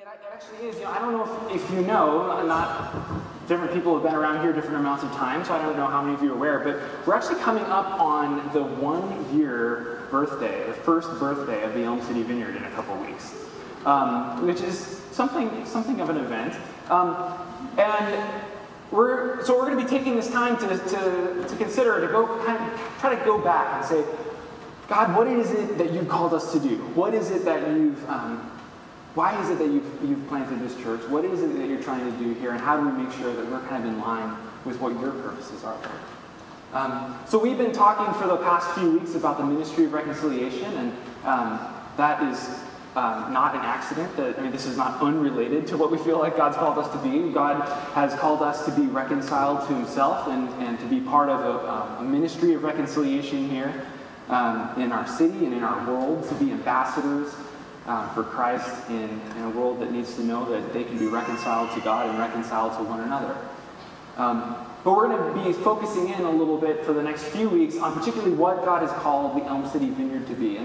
It actually is. I don't know if you know, not different people have been around here different amounts of time, so I don't know how many of you are aware, but we're actually coming up on the 1 year birthday, the first birthday of the Elm City Vineyard in a couple weeks, which is something of an event. And we're going to be taking this time to consider, to go kind of try to go back and say, God, what is it that you've called us to do? What is it that why is it that you've planted this church? What is it that you're trying to do here? And how do we make sure that we're kind of in line with what your purposes are, Lord? So we've been talking for the past few weeks about the ministry of reconciliation, and that is not an accident. This is not unrelated to what we feel like God's called us to be. God has called us to be reconciled to himself and to be part of a ministry of reconciliation here in our city and in our world, to be ambassadors for Christ in a world that needs to know that they can be reconciled to God and reconciled to one another. But we're going to be focusing in a little bit for the next few weeks on particularly what God has called the Elm City Vineyard to be.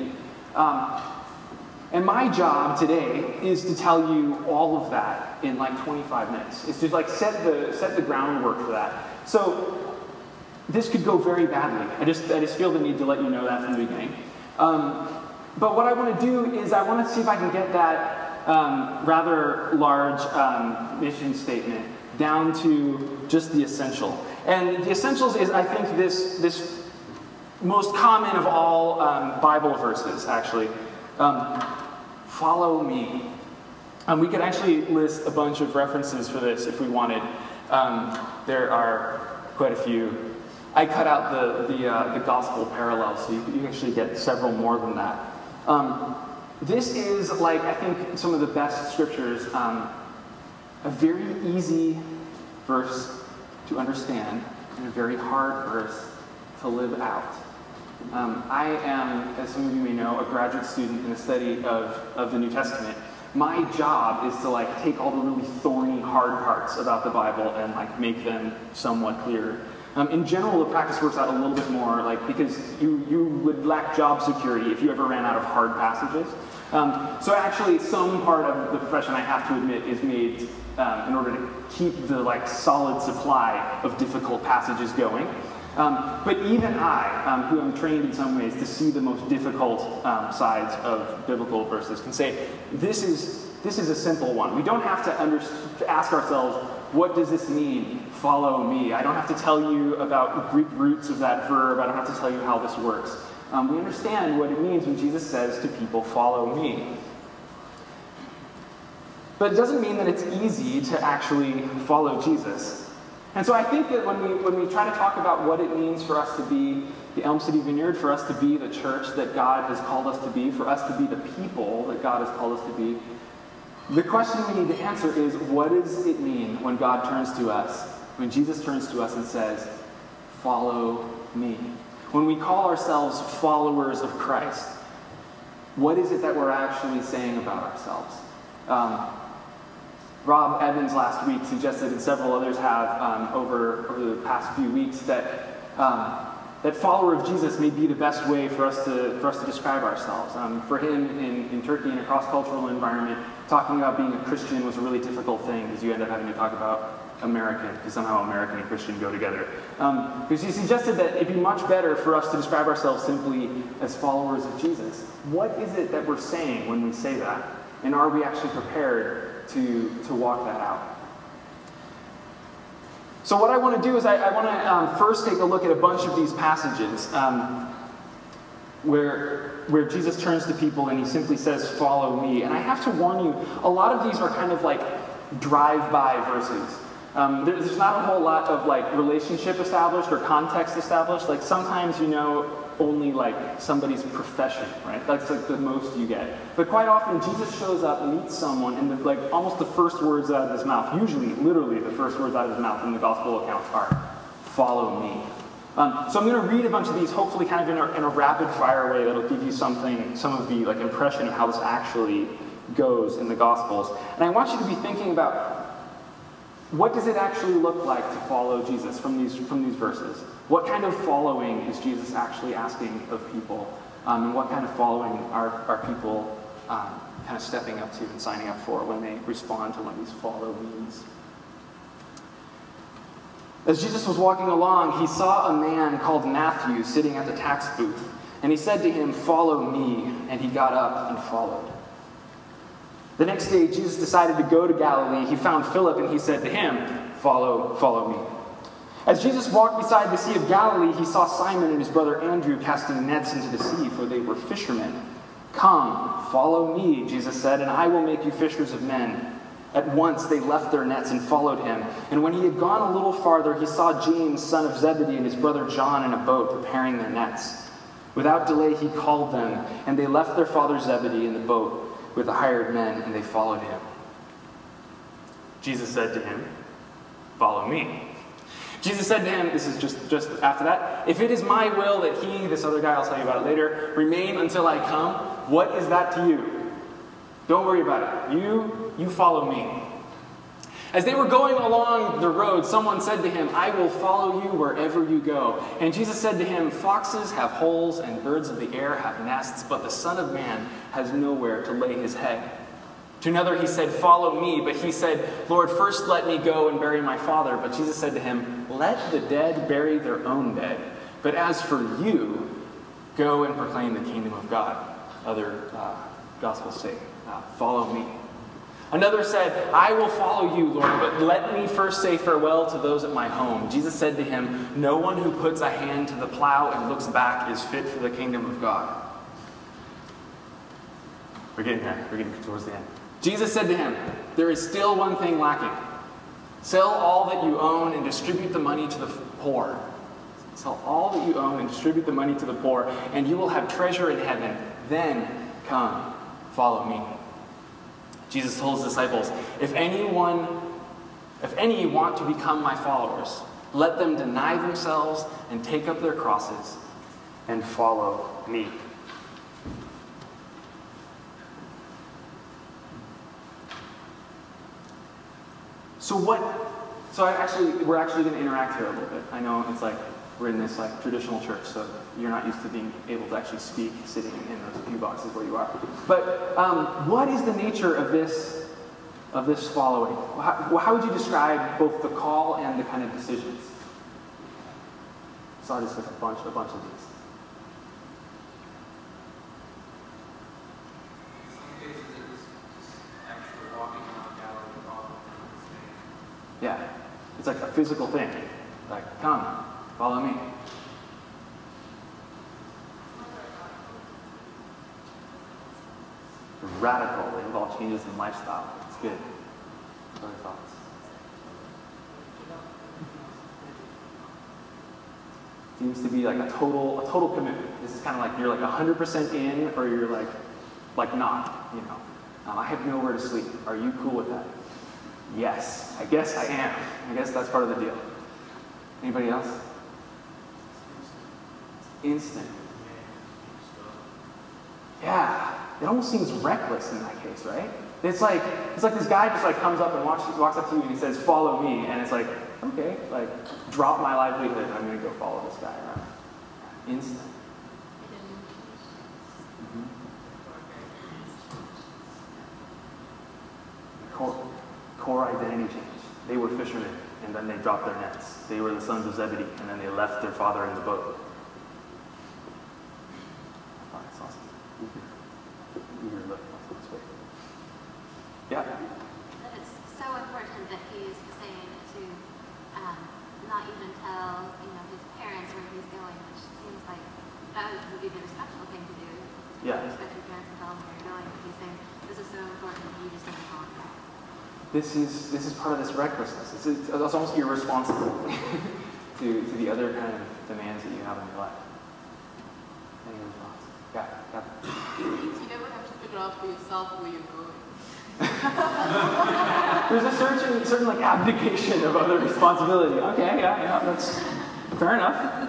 And my job today is to tell you all of that in like 25 minutes. It's just like set the groundwork for that. So this could go very badly. I just feel the need to let you know that from the beginning. But what I want to do is I want to see if I can get that rather large mission statement down to just the essential. And the essentials is, I think, this most common of all Bible verses, actually. Follow me. We could actually list a bunch of references for this if we wanted. There are quite a few. I cut out the gospel parallels, so you actually get several more than that. This is, I think, some of the best scriptures. A very easy verse to understand and a very hard verse to live out. I am, as some of you may know, a graduate student in the study of the New Testament. My job is to take all the really thorny, hard parts about the Bible and make them somewhat clearer. In general, the practice works out a little bit more, because you would lack job security if you ever ran out of hard passages. So actually, some part of the profession, I have to admit, is made in order to keep the solid supply of difficult passages going. But even I, who am trained in some ways to see the most difficult sides of biblical verses, can say this is a simple one. We don't have to ask ourselves, what does this mean? Follow me. I don't have to tell you about the Greek roots of that verb. I don't have to tell you how this works. We understand what it means when Jesus says to people, follow me. But it doesn't mean that it's easy to actually follow Jesus. And so I think that when we try to talk about what it means for us to be the Elm City Vineyard, for us to be the church that God has called us to be, for us to be the people that God has called us to be, the question we need to answer is, what does it mean when God turns to us, when Jesus turns to us and says, follow me? When we call ourselves followers of Christ, what is it that we're actually saying about ourselves? Rob Evans last week suggested, and several others have over the past few weeks, that that follower of Jesus may be the best way for us to describe ourselves. For him, in Turkey, in a cross-cultural environment, talking about being a Christian was a really difficult thing because you end up having to talk about American, because somehow American and Christian go together. Because he suggested that it'd be much better for us to describe ourselves simply as followers of Jesus. What is it that we're saying when we say that? And are we actually prepared to walk that out? So what I want to do is I want to first take a look at a bunch of these passages where Jesus turns to people and he simply says, follow me. And I have to warn you, a lot of these are kind of drive-by verses. There's not a whole lot of relationship established or context established. Sometimes only somebody's profession, right? That's the most you get. But quite often Jesus shows up, meets someone, and almost the first words out of his mouth, usually literally the first words out of his mouth in the gospel accounts are, follow me. So I'm going to read a bunch of these, hopefully kind of in a rapid fire way that'll give you some of the impression of how this actually goes in the Gospels. And I want you to be thinking about, what does it actually look like to follow Jesus from these verses? What kind of following is Jesus actually asking of people? And what kind of following are people kind of stepping up to and signing up for when they respond to one of these follow me's. As Jesus was walking along, he saw a man called Matthew sitting at the tax booth, and he said to him, "Follow me," and he got up and followed. The next day, Jesus decided to go to Galilee. He found Philip, and he said to him, Follow me." As Jesus walked beside the Sea of Galilee, he saw Simon and his brother Andrew casting nets into the sea, for they were fishermen. "Come, follow me," Jesus said, "and I will make you fishers of men." At once they left their nets and followed him. And when he had gone a little farther, he saw James, son of Zebedee, and his brother John in a boat preparing their nets. Without delay he called them, and they left their father Zebedee in the boat with the hired men, and they followed him. Jesus said to him, "Follow me." Jesus said to him, this is just after that, "If it is my will that he," this other guy, I'll tell you about it later, "remain until I come, what is that to you? Don't worry about it. You follow me." As they were going along the road, someone said to him, "I will follow you wherever you go." And Jesus said to him, "Foxes have holes and birds of the air have nests, but the Son of Man has nowhere to lay his head." To another he said, "Follow me." But he said, "Lord, first let me go and bury my father." But Jesus said to him, "Let the dead bury their own dead. But as for you, go and proclaim the kingdom of God." Other Gospels say, "Follow me." Another said, "I will follow you, Lord, but let me first say farewell to those at my home." Jesus said to him, "No one who puts a hand to the plow and looks back is fit for the kingdom of God." We're getting there. We're getting towards the end. Jesus said to him, "There is still one thing lacking. Sell all that you own and distribute the money to the poor. Sell all that you own and distribute the money to the poor, and you will have treasure in heaven. Then come, follow me." Jesus told his disciples, If any want to become my followers, let them deny themselves and take up their crosses and follow me." We're actually going to interact here a little bit. I know it's like we're in this like traditional church, so you're not used to being able to actually speak sitting in those pew boxes where you are. But what is the nature of this following? How would you describe both the call and the kind of decisions? So I'll just like a bunch of these. Yeah, it's like a physical thing. Like, come, follow me. Radical. They involve changes in lifestyle. It's good. What are your thoughts? Seems to be like a total commitment. This is kind of like you're like 100% in, or you're like not. You know, I have nowhere to sleep. Are you cool with that? Yes, I guess I am. I guess that's part of the deal. Anybody else? Instant. Yeah, it almost seems reckless in that case, right? It's like this guy just like comes up and walks up to you and he says, "Follow me," and it's like, okay, like drop my livelihood. I'm going to go follow this guy around. Instant. Mm-hmm. Core identity change. They were fishermen, and then they dropped their nets. They were the sons of Zebedee, and then they left their father in the boat. Oh, that's awesome. Yeah? It's so important that he's saying to not even tell, his parents where he's going, which seems like that would be the respectful thing to do. Yeah. Respect your parents and tell them where you're going. But he's saying, this is so important, you just don't follow me. This is part of this recklessness. It's almost irresponsible to the other kind of demands that you have in your life. Any other thoughts? Yeah. You never have to figure out for yourself where you're going. There's a certain like abdication of other responsibility. Okay, yeah, that's fair enough.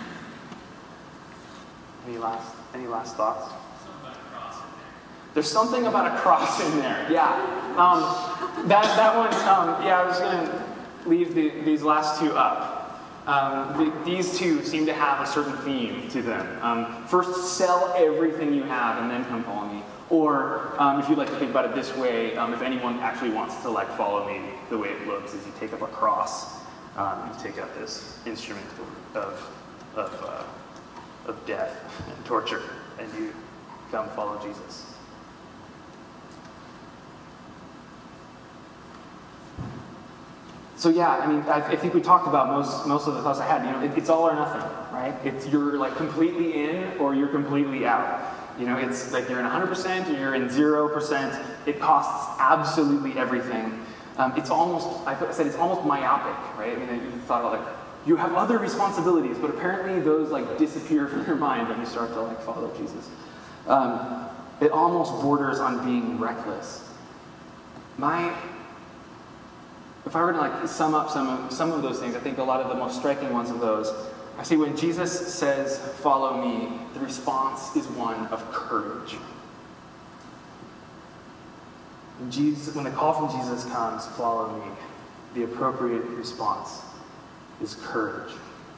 Any last thoughts? There's something about a cross in there. Yeah. That one, I was going to leave these last two up. These two seem to have a certain theme to them. First, sell everything you have and then come follow me. Or if you'd like to think about it this way, if anyone actually wants to like follow me, the way it looks is you take up a cross, you take up this instrument of death and torture, and you come follow Jesus. So yeah, I mean, I think we talked about most of the thoughts I had. You know, it's all or nothing, right? It's you're like completely in or you're completely out. You know, it's like you're in 100% or you're in 0%. It costs absolutely everything. It's almost, I said it's almost myopic, right? I mean, you thought about like, you have other responsibilities, but apparently those like disappear from your mind when you start to like follow Jesus. It almost borders on being reckless. If I were to like sum up some of those things, I think a lot of the most striking ones of those, I see when Jesus says, "Follow me," the response is one of courage. When the call from Jesus comes, "Follow me," the appropriate response is courage.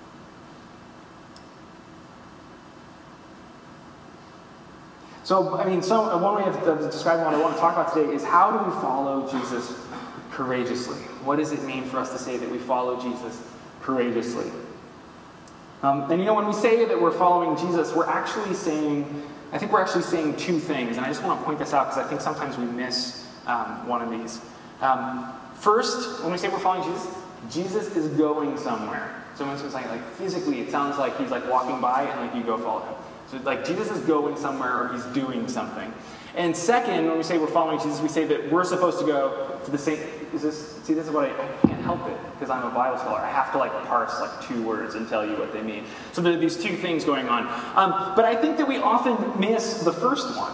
So, I mean, one way of describing what I want to talk about today is how do we follow Jesus courageously? What does it mean for us to say that we follow Jesus courageously? And you know, when we say that we're following Jesus, I think we're actually saying two things, and I just want to point this out because I think sometimes we miss one of these. First, when we say we're following Jesus, Jesus is going somewhere. So when it's like physically, it sounds like he's like walking by and like you go follow him. So like Jesus is going somewhere or he's doing something. And second, when we say we're following Jesus, we say that we're supposed to go to the same. This is what I can't help it because I'm a Bible scholar. I have to like parse like two words and tell you what they mean. So there are these two things going on. But I think that we often miss the first one.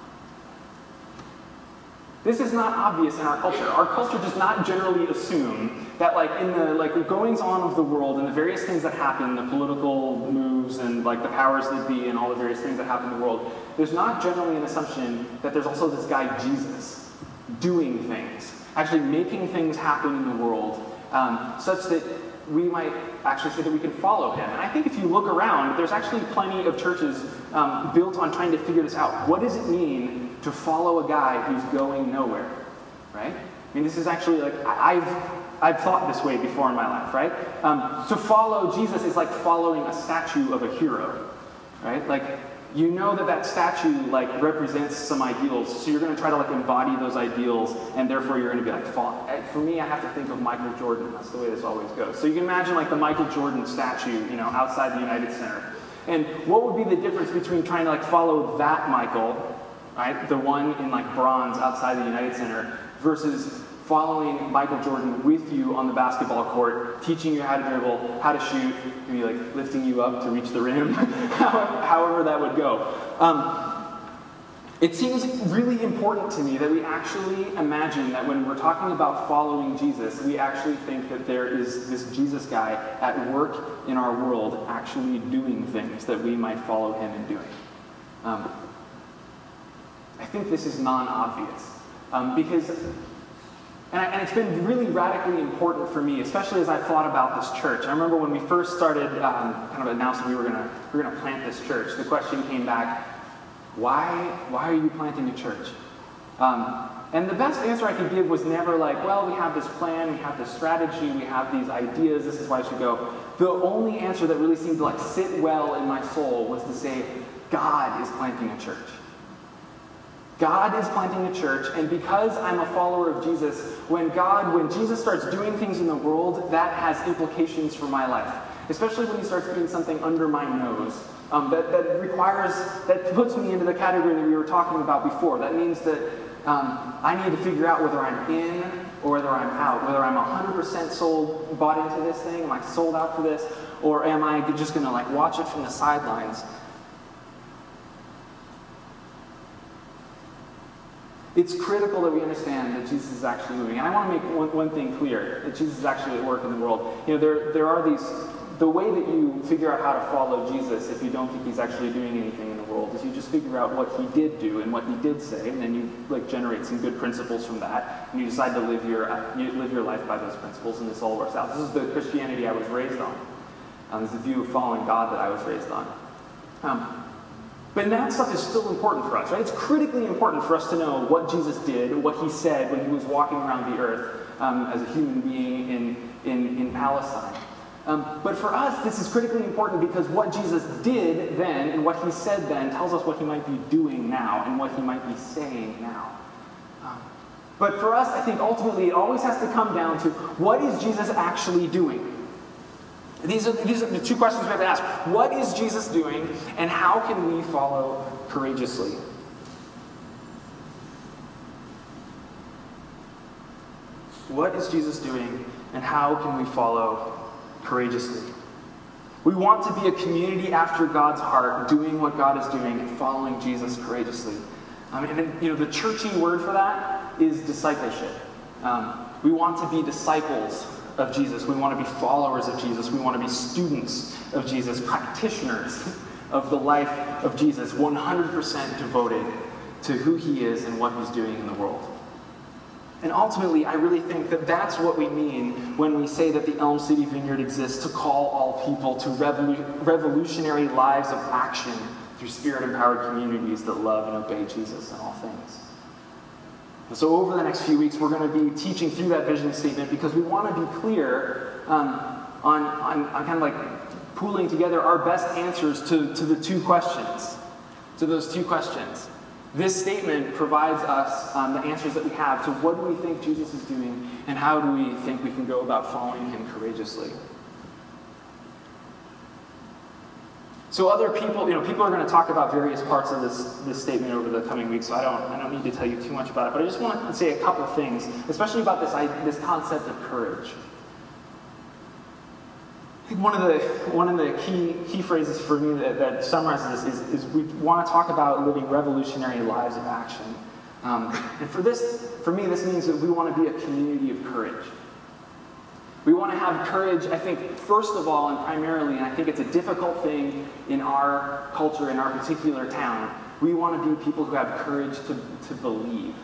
This is not obvious in our culture. Our culture does not generally assume that like in the like goings on of the world and the various things that happen, the political moves and like the powers that be and all the various things that happen in the world, there's not generally an assumption that there's also this guy Jesus doing things, actually making things happen in the world, such that we might actually say that we can follow him. And I think if you look around, there's actually plenty of churches built on trying to figure this out. What does it mean to follow a guy who's going nowhere, right? I mean, this is actually like, I've thought this way before in my life, right? To follow Jesus is like following a statue of a hero, right? Like, you know that statue like represents some ideals, so you're going to try to like embody those ideals, and therefore you're going to be like, for me, I have to think of Michael Jordan. That's the way this always goes. So you can imagine like the Michael Jordan statue, you know, outside the United Center. And what would be the difference between trying to like follow that Michael, right, the one in like bronze outside the United Center, versus following Michael Jordan with you on the basketball court, teaching you how to dribble, how to shoot, maybe like lifting you up to reach the rim, however that would go. It seems really important to me that we actually imagine that when we're talking about following Jesus, we actually think that there is this Jesus guy at work in our world actually doing things that we might follow him in doing. I think this is non-obvious because, and it's been really radically important for me, especially as I thought about this church. I remember when we first started kind of announcing we were gonna plant this church, the question came back, why are you planting a church? And the best answer I could give was never like, well, we have this plan, we have this strategy, we have these ideas, this is why I should go. The only answer that really seemed to like sit well in my soul was to say, God is planting a church. God is planting a church, and because I'm a follower of Jesus, when Jesus starts doing things in the world, that has implications for my life. Especially when he starts doing something under my nose. That puts me into the category that we were talking about before. That means that I need to figure out whether I'm in or whether I'm out. Whether I'm 100% bought into this thing, am I sold out for this, or am I just going to like watch it from the sidelines? It's critical that we understand that Jesus is actually moving. And I want to make one thing clear, that Jesus is actually at work in the world. You know, there are these, the way that you figure out how to follow Jesus if you don't think he's actually doing anything in the world is you just figure out what he did do and what he did say, and then you like generate some good principles from that, and you decide to live your life by those principles, and this all works out. This is the Christianity I was raised on. This is the view of following God that I was raised on. But that stuff is still important for us, right? It's critically important for us to know what Jesus did, what he said when he was walking around the earth as a human being in Palestine. But for us, this is critically important because what Jesus did then and what he said then tells us what he might be doing now and what he might be saying now. But for us, I think ultimately it always has to come down to what is Jesus actually doing? These are the two questions we have to ask. What is Jesus doing, and how can we follow courageously? What is Jesus doing, and how can we follow courageously? We want to be a community after God's heart, doing what God is doing and following Jesus courageously. The churchy word for that is discipleship. We want to be disciples of Jesus. We want to be followers of Jesus. We want to be students of Jesus, practitioners of the life of Jesus, 100% devoted to who he is and what he's doing in the world. And ultimately, I really think that that's what we mean when we say that the Elm City Vineyard exists to call all people to revolutionary lives of action through spirit-empowered communities that love and obey Jesus in all things. And so over the next few weeks, we're going to be teaching through that vision statement because we want to be clear on kind of like pooling together our best answers to the two questions, to those two questions. This statement provides us the answers that we have to what do we think Jesus is doing and how do we think we can go about following him courageously. So other people, people are going to talk about various parts of this statement over the coming weeks, so I don't need to tell you too much about it, but I just want to say a couple things, especially about this concept of courage. I think one of the key phrases for me that summarizes this is we want to talk about living revolutionary lives of action. And for me, this means that we want to be a community of courage. We want to have courage, I think, first of all and primarily, and I think it's a difficult thing in our culture, in our particular town, we want to be people who have courage to believe.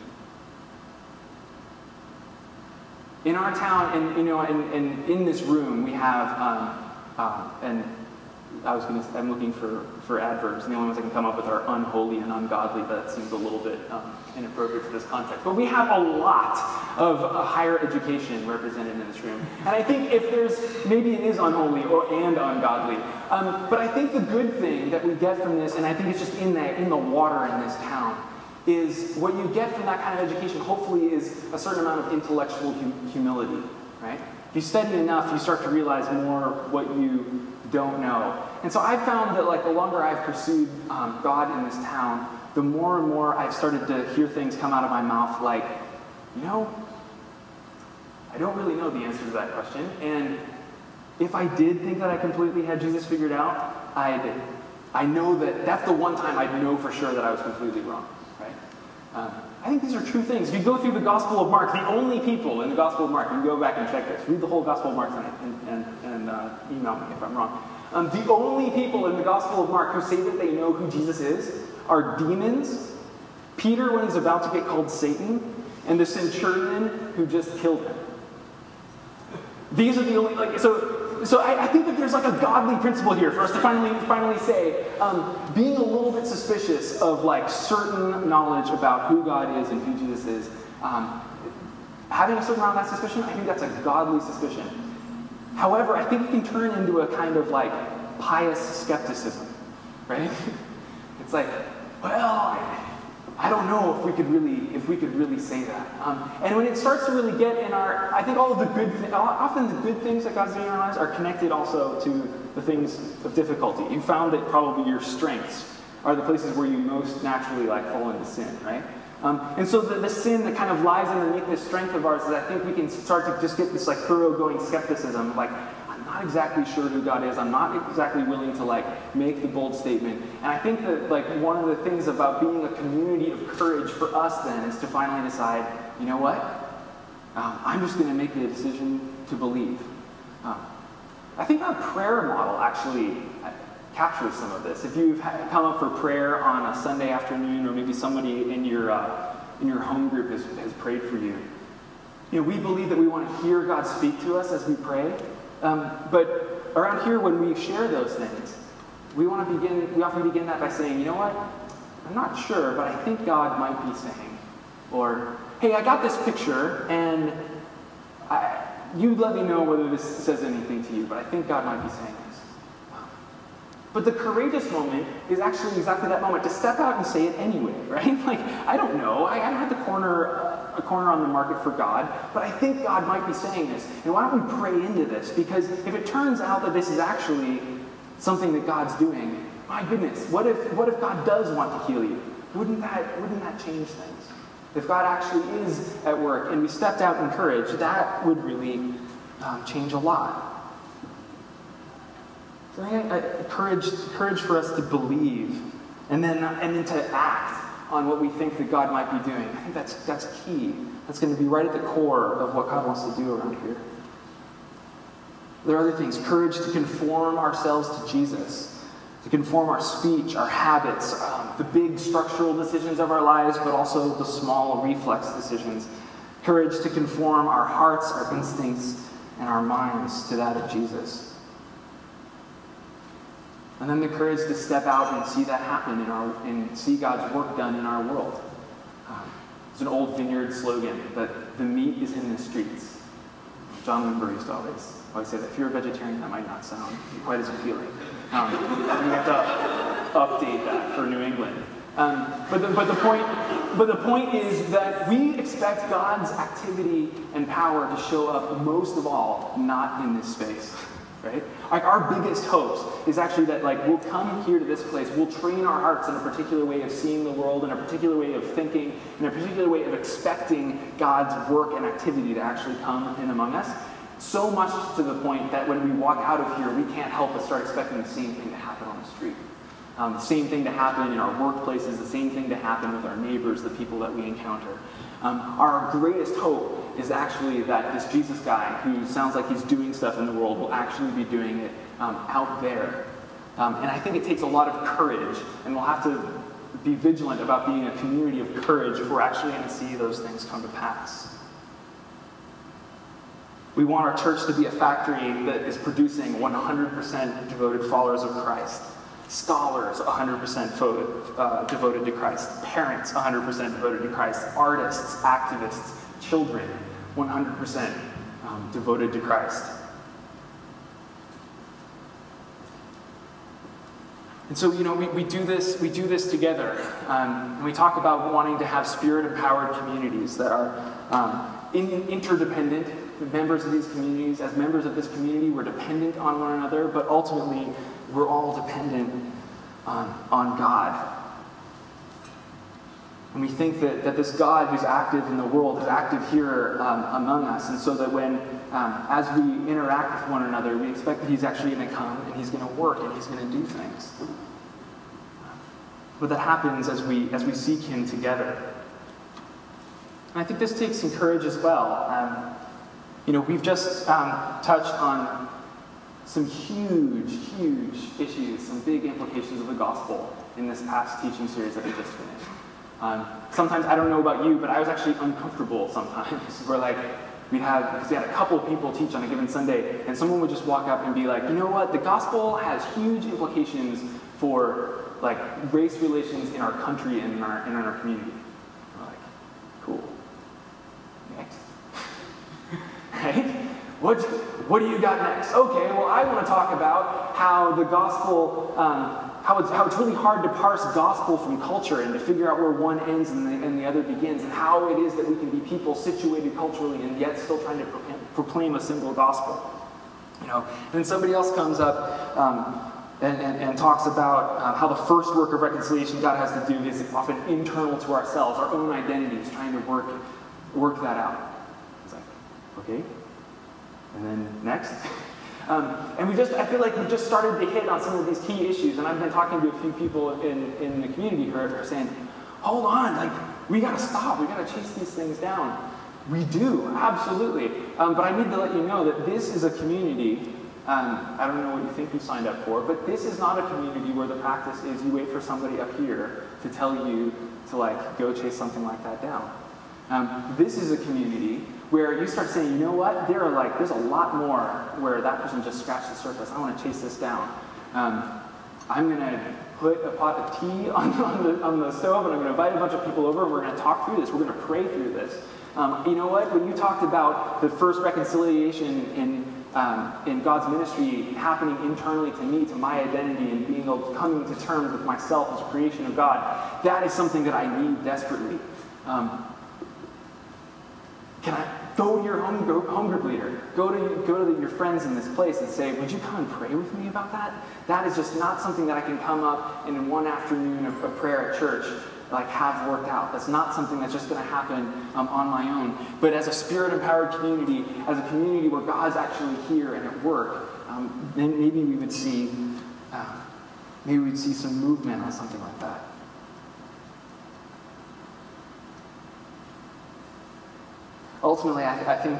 In our town, and in this room, we have, and I'm looking for adverbs, and the only ones I can come up with are unholy and ungodly, but that seems a little bit inappropriate for this context. But we have a lot of higher education represented in this room. And I think maybe it is unholy and ungodly. But I think the good thing that we get from this, and I think it's just in the water in this town, is what you get from that kind of education, hopefully, is a certain amount of intellectual humility, right? If you study enough, you start to realize more what you don't know. And so I've found that the longer I've pursued God in this town, the more and more I've started to hear things come out of my mouth like, I don't really know the answer to that question. And if I did think that I completely had Jesus figured out, I know that's the one time I'd know for sure that I was completely wrong, right? I think these are true things. If you go through the Gospel of Mark, the only people in the Gospel of Mark, you can go back and check this, read the whole Gospel of Mark and email me if I'm wrong. The only people in the Gospel of Mark who say that they know who Jesus is are demons, Peter when he's about to get called Satan, and the centurion who just killed him. These are the only, so I think that there's a godly principle here for us to finally say, being a little bit suspicious of certain knowledge about who God is and who Jesus is, having a certain amount of that suspicion, I think that's a godly suspicion. However, I think it can turn into a kind of pious skepticism, right? It's I don't know if we could really say that. And when it starts to really get in I think all of often the good things that God's doing in our lives are connected also to the things of difficulty. You found that probably your strengths are the places where you most naturally fall into sin, right? And so the sin that kind of lies underneath this strength of ours is I think we can start to just get this thoroughgoing skepticism, I'm not exactly sure who God is. I'm not exactly willing to make the bold statement. And I think that one of the things about being a community of courage for us then is to finally decide, you know what? I'm just going to make the decision to believe. I think our prayer model actually captures some of this. If you've come up for prayer on a Sunday afternoon, or maybe somebody in your home group has prayed for you, we believe that we want to hear God speak to us as we pray. But around here, when we share those things, we often begin that by saying, you know what? I'm not sure, but I think God might be saying. Or, hey, I got this picture, and you let me know whether this says anything to you, but I think God might be saying this. But the courageous moment is actually exactly that moment, to step out and say it anyway, right? Like, I don't know. I don't have a corner on the market for God, but I think God might be saying this. And why don't we pray into this? Because if it turns out that this is actually something that God's doing, my goodness, what if God does want to heal you? Wouldn't that change things? If God actually is at work and we stepped out in courage, that would really change a lot. So courage for us to believe and then to act on what we think that God might be doing. I think that's key. That's going to be right at the core of what God wants to do around here. There are other things. Courage to conform ourselves to Jesus, to conform our speech, our habits, the big structural decisions of our lives, but also the small reflex decisions. Courage to conform our hearts, our instincts, and our minds to that of Jesus. And then the courage to step out and see that happen and see God's work done in our world. It's an old Vineyard slogan, that the meat is in the streets. John Wimber used to always say that. If you're a vegetarian, that might not sound quite as appealing. We have to update that for New England. But the point is that we expect God's activity and power to show up most of all not in this space, right? Like, our biggest hopes is actually that, like, we'll come here to this place, we'll train our hearts in a particular way of seeing the world, in a particular way of thinking, in a particular way of expecting God's work and activity to actually come in among us. So much to the point that when we walk out of here, we can't help but start expecting the same thing to happen on the street. The same thing to happen in our workplaces, the same thing to happen with our neighbors, the people that we encounter. Our greatest hope is actually that this Jesus guy, who sounds like he's doing stuff in the world, will actually be doing it out there. And I think it takes a lot of courage, and we'll have to be vigilant about being a community of courage if we're actually going to see those things come to pass. We want our church to be a factory that is producing 100% devoted followers of Christ. Scholars, 100% devoted to Christ. Parents, 100% devoted to Christ. Artists, activists, children, 100% devoted to Christ. And so, we do this together. And we talk about wanting to have spirit-empowered communities that are interdependent. Members of these communities, as members of this community, we're dependent on one another, but ultimately, we're all dependent on God. And we think that this God who's active in the world is active here among us, and so that when, as we interact with one another, we expect that he's actually going to come, and he's going to work, and he's going to do things. But that happens as we seek him together. And I think this takes some courage as well. We've just touched on some huge issues, some big implications of the gospel in this past teaching series that we just finished. Sometimes, I don't know about you, but I was actually uncomfortable sometimes. Because we had a couple people teach on a given Sunday, and someone would just walk up and be like, you know what, the gospel has huge implications for, like, race relations in our country and in our community. We're like, cool. Next. Right? What do you got next? Okay, well, I want to talk about how the gospel, how it's really hard to parse gospel from culture and to figure out where one ends and the other begins, and how it is that we can be people situated culturally and yet still trying to proclaim a single gospel. And then somebody else comes up and talks about how the first work of reconciliation God has to do is often internal to ourselves, our own identities, trying to work that out. Okay, and then next. And I feel like we just started to hit on some of these key issues, and I've been talking to a few people in the community who are saying, hold on, we gotta stop, we gotta chase these things down. We do, absolutely. But I need to let you know that this is a community, I don't know what you think you signed up for, but this is not a community where the practice is you wait for somebody up here to tell you to go chase something like that down. This is a community where you start saying, you know what, there's a lot more where that person just scratched the surface. I want to chase this down. I'm going to put a pot of tea on the stove, and I'm going to invite a bunch of people over, and we're going to talk through this. We're going to pray through this. You know what? When you talked about the first reconciliation in God's ministry happening internally to me, to my identity, and being able to coming to terms with myself as a creation of God, that is something that I need desperately. Can I go to your home group leader? Go to your friends in this place and say, would you come and pray with me about that? That is just not something that I can come up and in one afternoon of prayer at church have worked out. That's not something that's just going to happen on my own. But as a Spirit-empowered community, as a community where God's actually here and at work, then maybe we'd see some movement on something like that. Ultimately, I think,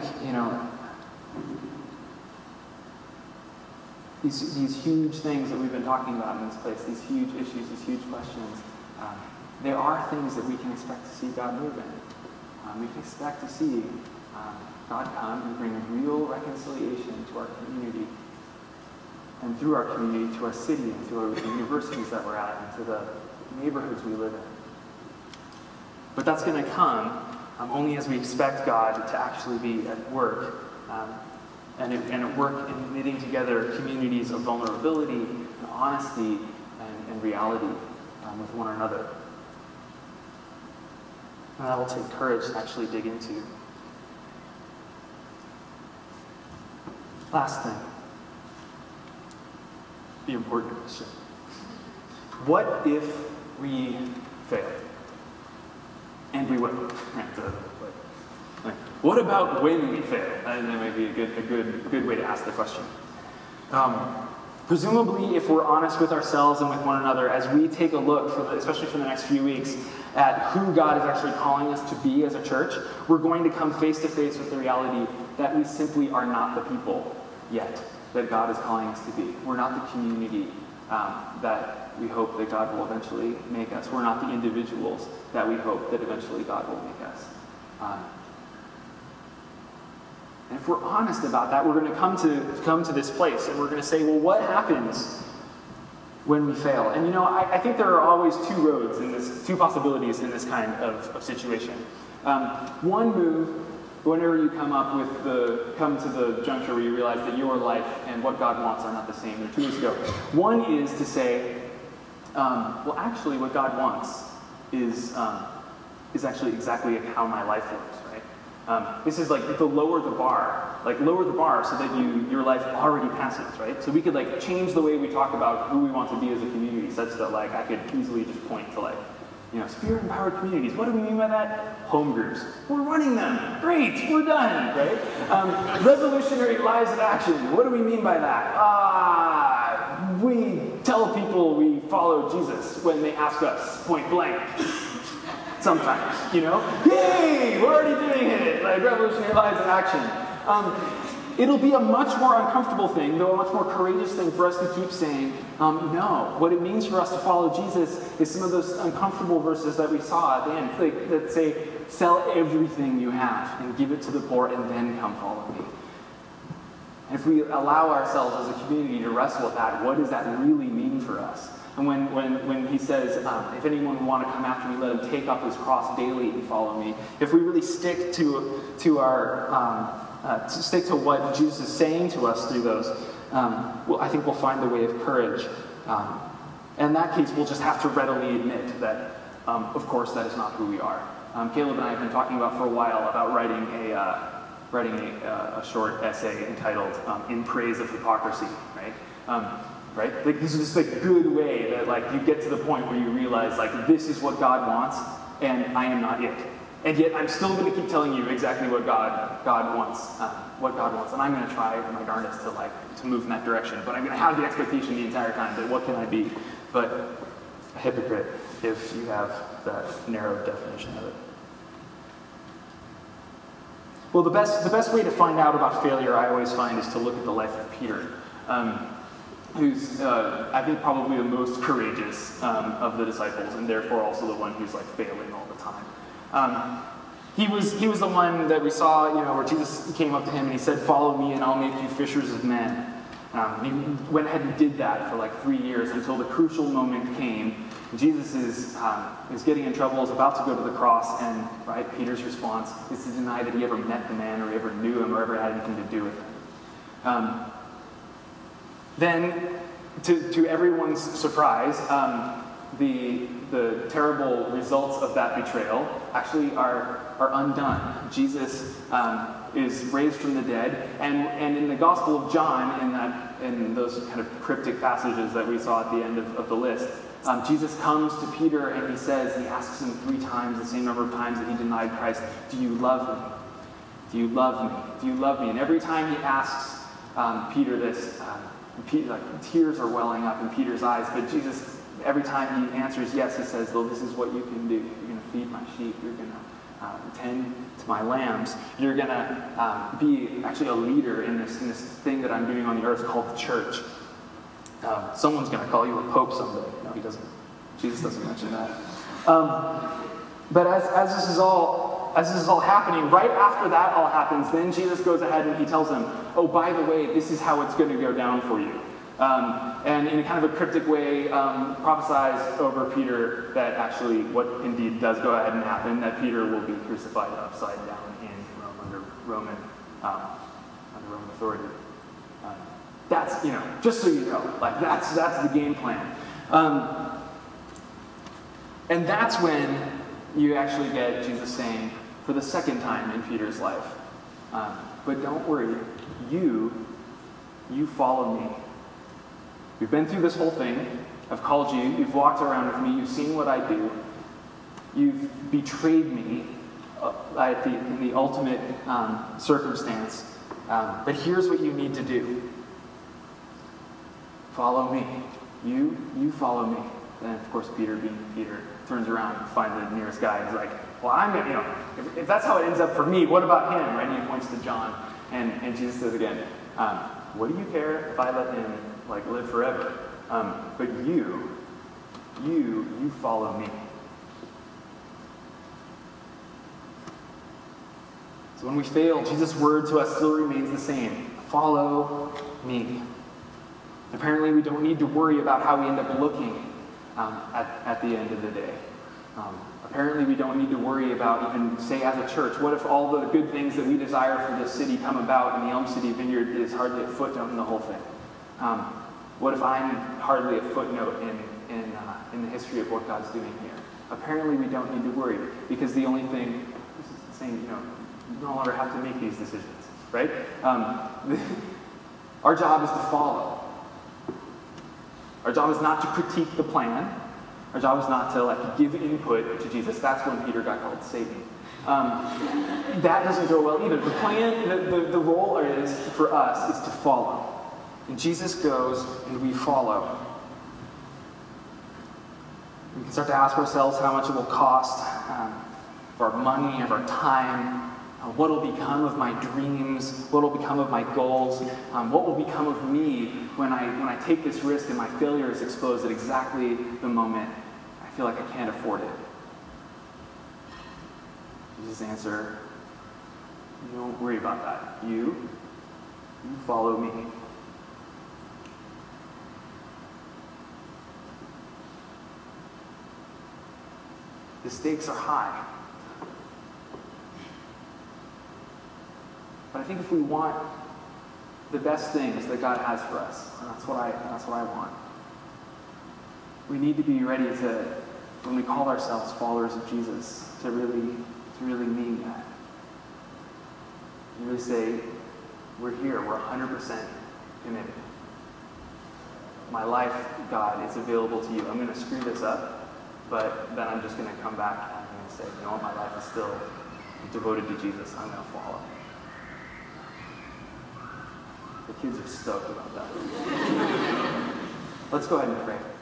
these huge things that we've been talking about in this place, these huge issues, these huge questions, there are things that we can expect to see God move in. We can expect to see God come and bring real reconciliation to our community, and through our community, to our city, and to our universities that we're at, and to the neighborhoods we live in. But that's going to come only as we expect God to actually be at work, and at work in knitting together communities of vulnerability, and honesty, and reality with one another. And that will take courage to actually dig into. Last thing, the important question. What if we fail? And we will. What about when we fail? That might be a good way to ask the question. Presumably, if we're honest with ourselves and with one another, as we take a look, especially for the next few weeks, at who God is actually calling us to be as a church, we're going to come face to face with the reality that we simply are not the people yet that God is calling us to be. We're not the community that we hope that God will eventually make us. We're not the individuals that we hope that eventually God will make us. And if we're honest about that, we're going to come to this place, and we're going to say, well, what happens when we fail? And I think there are always two possibilities in this kind of situation. One move, whenever you come to the juncture where you realize that your life and what God wants are not the same. 2 weeks ago. One is to say, well, actually, what God wants is actually exactly how my life works, right? This is the lower the bar so that your life already passes, right? So we could change the way we talk about who we want to be as a community, such that I could easily just point to Spirit-empowered communities. What do we mean by that? Home groups. We're running them. Great, we're done, right? Revolutionary lives of action. What do we mean by that? We tell people we follow Jesus when they ask us point blank. Sometimes, yay, we're already doing it, revolutionary lives of action. It'll be a much more uncomfortable thing, though a much more courageous thing for us to keep saying, no. What it means for us to follow Jesus is some of those uncomfortable verses that we saw at the end, that say, sell everything you have and give it to the poor and then come follow me. And if we allow ourselves as a community to wrestle with that, what does that really mean for us? And when he says, if anyone would want to come after me, let him take up his cross daily and follow me. If we really stick to what Jesus is saying to us through those, I think we'll find the way of courage. And in that case, we'll just have to readily admit that, of course, that is not who we are. Caleb and I have been talking about for a while about writing a short essay entitled "In Praise of Hypocrisy," right? Right? This is just a good way that you get to the point where you realize this is what God wants, and I am not it. And yet I'm still going to keep telling you exactly what God wants, and I'm going to try my darndest to move in that direction. But I'm going to have the expectation the entire time that what can I be? But a hypocrite if you have that narrow definition of it. Well, the best way to find out about failure, I always find, is to look at the life of Peter. Who's, I think, probably the most courageous of the disciples, and therefore also the one who's failing all the time. He was the one that we saw, where Jesus came up to him and he said, "Follow me, and I'll make you fishers of men." He went ahead and did that for like 3 years until the crucial moment came. Jesus is getting in trouble, is about to go to the cross, and Peter's response is to deny that he ever met the man or ever knew him or ever had anything to do with him. Then, to everyone's surprise, the terrible results of that betrayal actually are undone. Jesus is raised from the dead, and in the Gospel of John, in those kind of cryptic passages that we saw at the end of the list, Jesus comes to Peter and he asks him 3 times, the same number of times that he denied Christ, "Do you love me? Do you love me? Do you love me?" And every time he asks Peter this, tears are welling up in Peter's eyes, but Jesus, every time he answers yes, he says, "Well, this is what you can do. You're going to feed my sheep. You're going to tend to my lambs. You're going to be actually a leader in this thing that I'm doing on the earth called the church." Someone's going to call you a pope someday. No, he doesn't. Jesus doesn't mention that. But as this is all happening, right after that all happens, then Jesus goes ahead and he tells him, "Oh, by the way, this is how it's going to go down for you." And in a kind of a cryptic way, prophesies over Peter that actually what indeed does go ahead and happen, that Peter will be crucified upside down in Rome under Roman authority. That's, just so you know, that's the game plan. And that's when you actually get Jesus saying, for the second time in Peter's life, "But don't worry, you follow me. We've been through this whole thing. I've called you. You've walked around with me. You've seen what I do. You've betrayed me in the ultimate circumstance. But here's what you need to do. Follow me. You follow me." And of course, Peter, being Peter, turns around and finds the nearest guy and is like, "Well, I'm going to, if that's how it ends up for me, what about him?" Right? And he points to John. And Jesus says again, "What do you care if I let him live forever? But you follow me." So when we fail, Jesus' word to us still remains the same. Follow me. Apparently, we don't need to worry about how we end up looking at the end of the day. Apparently, we don't need to worry about even, say, as a church, what if all the good things that we desire for this city come about and the Elm City Vineyard is hardly a footnote in the whole thing? What if I'm hardly a footnote in the history of what God's doing here? Apparently, we don't need to worry, because the only thing, this is the same, you no longer have to make these decisions, right? Our job is to follow. Our job is not to critique the plan. Our job is not to give input to Jesus. That's when Peter got called Satan. That doesn't go well either. The plan, the role is for us is to follow. And Jesus goes and we follow. We can start to ask ourselves how much it will cost of our money, of our time. What will become of my dreams? What will become of my goals? What will become of me when I take this risk and my failure is exposed at exactly the moment I feel like I can't afford it? Jesus' answer, don't worry about that. You follow me. The stakes are high. But I think if we want the best things that God has for us, and that's what I want, we need to be ready to, when we call ourselves followers of Jesus, to really mean that. And really say, we're here, we're 100% committed. My life, God, is available to you. I'm going to screw this up, but then I'm just going to come back and I'm going to say, you know what, my life is still devoted to Jesus. I'm going to follow. The kids are stoked about that. Let's go ahead and pray.